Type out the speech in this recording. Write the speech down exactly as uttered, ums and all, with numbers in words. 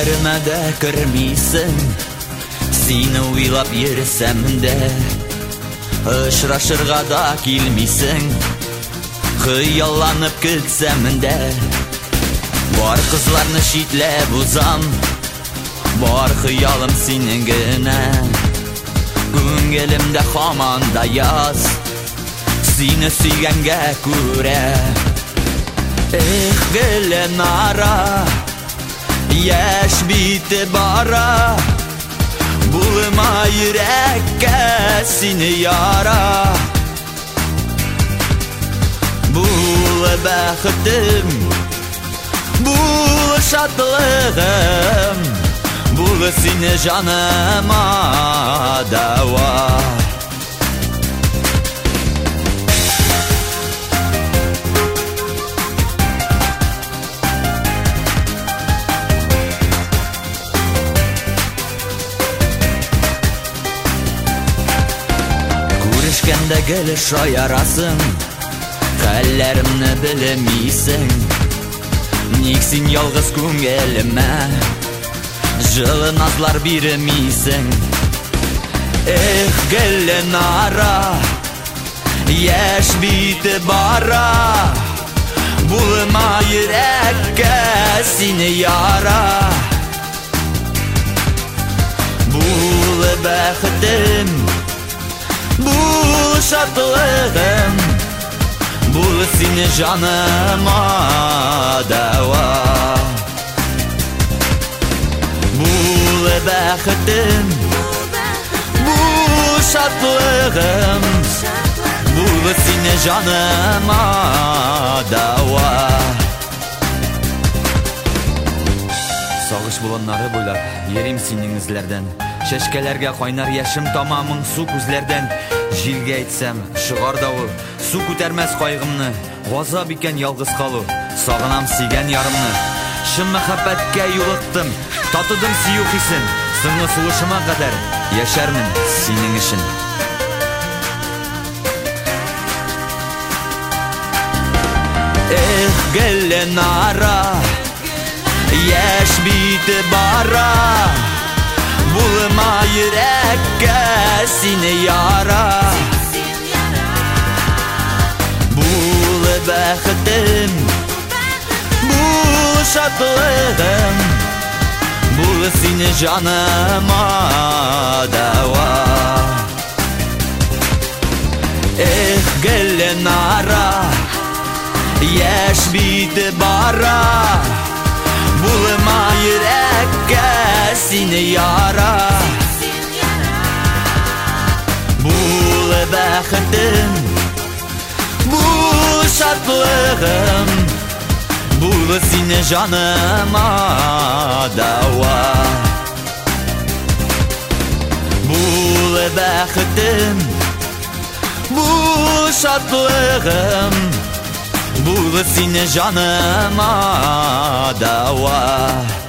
Хәлләремә дә кермисең, сине уйлап йөрсәм дә, очрашырга да килмисең, хыялланып көтсәм дә. Бар кызларны читләп узам, бар хыялым синең генә. Күңелемдә һаман да яз, сине сөйгәнгә күрә. Эх, Гөлнара, яшь бите бара, булма йөрәккә сине яра. Булы бәхетем, булы шатлыгым, булы сине җаныма дава. Күрешкәндә гел шаярасың, хәлләремне белмисең. Ник син ялгыз күңелемә җылы назлар бирмисең? Эх, Гөлнара, яшь бите бара, булма йөрәккә сине яра. Булы бәхетем, булы шатлыгым, булы сине җаныма дава. Булы бәхетем, булы шатлыгым, булы сине җаныма дава. Сагыш буланнары буйлап йөрим синең эзләрдән, чәчкәләргә кайнар яшем тамамың су күзләрдән. Җилгә әйтсәм шыгар давыл, су күтәрмәс кайгымны. Газап икән ялгыз калу, сагынам сөйгән ярымны. Шын мәхәббәткә юлыктым, татыдым сөю хисен. Соңгы сулышыма кадәр яшәрмен синең өчен. Эх, Гөлнара, яшь бите бара, булма йөрәккә сине яра. Булы бәхетем, булы шатлыгым, булы сине җаныма дава. Эх, Гөлнара, яшь бите бара, булма йөрәккә сине яра. Булы бәхетем, булы шатлыгым, булы сине җаныма дава. Булы бәхетем, булы шатлыгым, булы сине җаныма дава.